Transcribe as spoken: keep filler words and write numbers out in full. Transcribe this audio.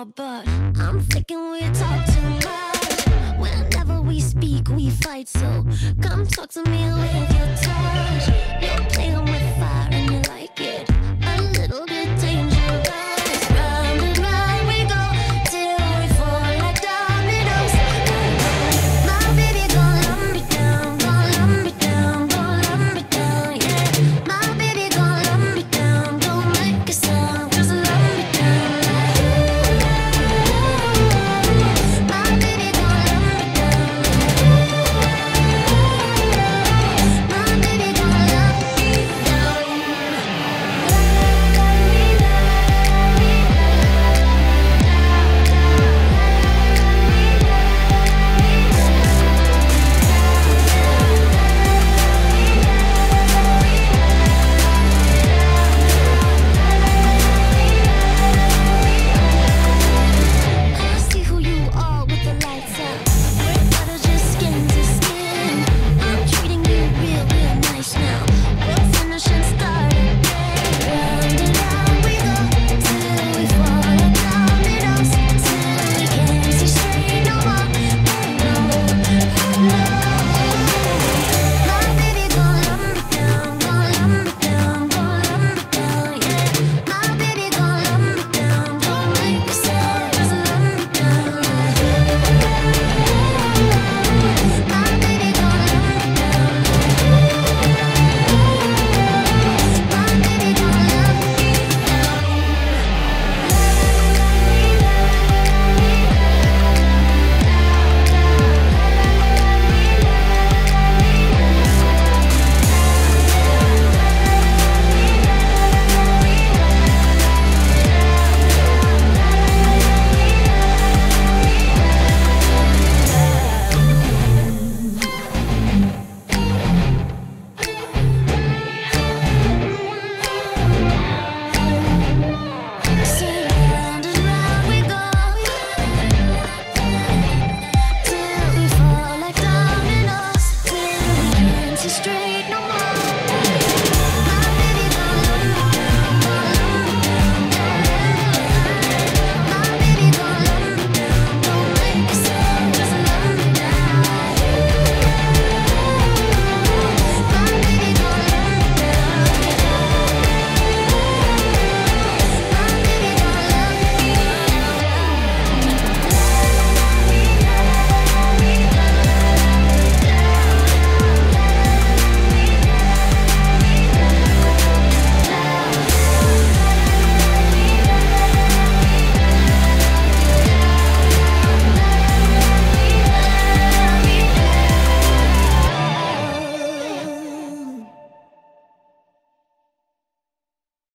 more, but I'm thinking we talk too much. Whenever we speak, we fight, so come talk to me with your touch. You're playing with fire and you like it a little bit dangerous. Round and round we go till we fall like dominoes. My baby gon' love me down, gon' love me down, gon' love me down, yeah. My baby gon' love me down, don't make a sound, just love me down. My baby gon' love me down. My baby gon' love me down. I see who you are with the lights out. We're better just skin to skin. I'm treating you real, real nice now. We'll finish and start again. Round and round we go till we fall like dominoes. Till we can't see straight no more. No, no. My baby gon' love me down, gon' love me down, gon' love me down, yeah. My baby gon' love me down, don't make a sound, just love me down. My baby gon' love me down. My baby gon' love me See, round and round we go till we fall like dominoes. Till we can't see straight.